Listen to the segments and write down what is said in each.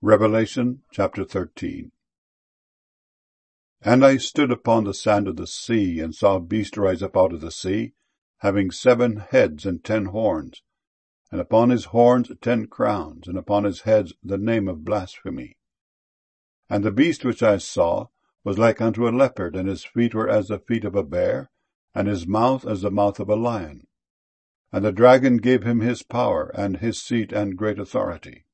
Revelation chapter 13. And I stood upon the sand of the sea, and saw a beast rise up out of the sea, having 7 heads and 10 horns, and upon his horns 10 crowns, and upon his heads the name of blasphemy. And the beast which I saw was like unto a leopard, and his feet were as the feet of a bear, and his mouth as the mouth of a lion. And the dragon gave him his power, and his seat, and great authority.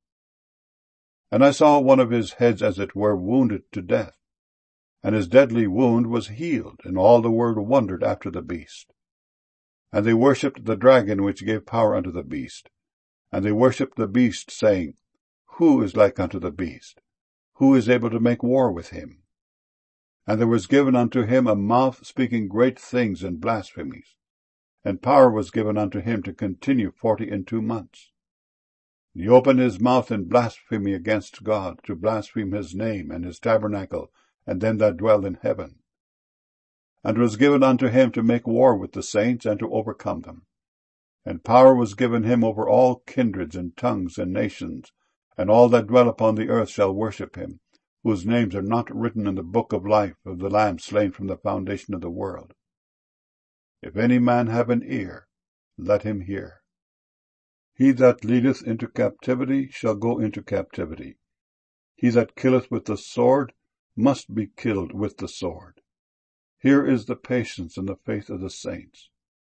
And I saw one of his heads as it were wounded to death, and his deadly wound was healed, and all the world wondered after the beast. And they worshipped the dragon which gave power unto the beast, and they worshipped the beast, saying, Who is like unto the beast? Who is able to make war with him? And there was given unto him a mouth speaking great things and blasphemies, and power was given unto him to continue 42 months. He opened his mouth in blasphemy against God, to blaspheme his name and his tabernacle, and them that dwell in heaven. And it was given unto him to make war with the saints, and to overcome them. And power was given him over all kindreds and tongues and nations, and all that dwell upon the earth shall worship him, whose names are not written in the book of life of the Lamb slain from the foundation of the world. If any man have an ear, let him hear. He that leadeth into captivity shall go into captivity. He that killeth with the sword must be killed with the sword. Here is the patience and the faith of the saints.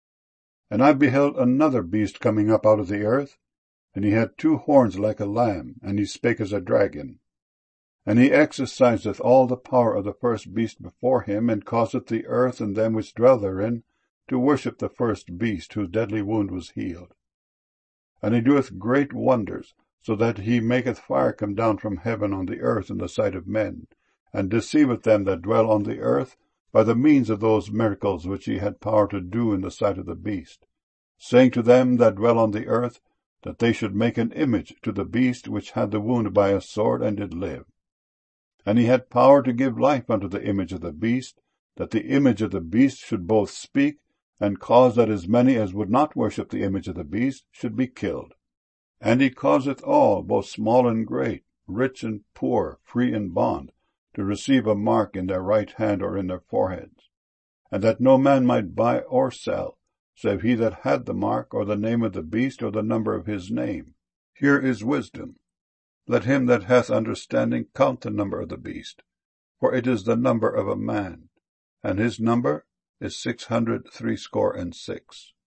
And I beheld another beast coming up out of the earth, and he had 2 horns like a lamb, and he spake as a dragon. And he exerciseth all the power of the first beast before him, and causeth the earth and them which dwell therein to worship the first beast, whose deadly wound was healed. And he doeth great wonders, so that he maketh fire come down from heaven on the earth in the sight of men, and deceiveth them that dwell on the earth by the means of those miracles which he had power to do in the sight of the beast, saying to them that dwell on the earth, that they should make an image to the beast which had the wound by a sword, and did live. And he had power to give life unto the image of the beast, that the image of the beast should both speak, and cause that as many as would not worship the image of the beast should be killed. And he causeth all, both small and great, rich and poor, free and bond, to receive a mark in their right hand or in their foreheads, and that no man might buy or sell, save he that had the mark, or the name of the beast, or the number of his name. Here is wisdom. Let him that hath understanding count the number of the beast, for it is the number of a man, and his number is 666.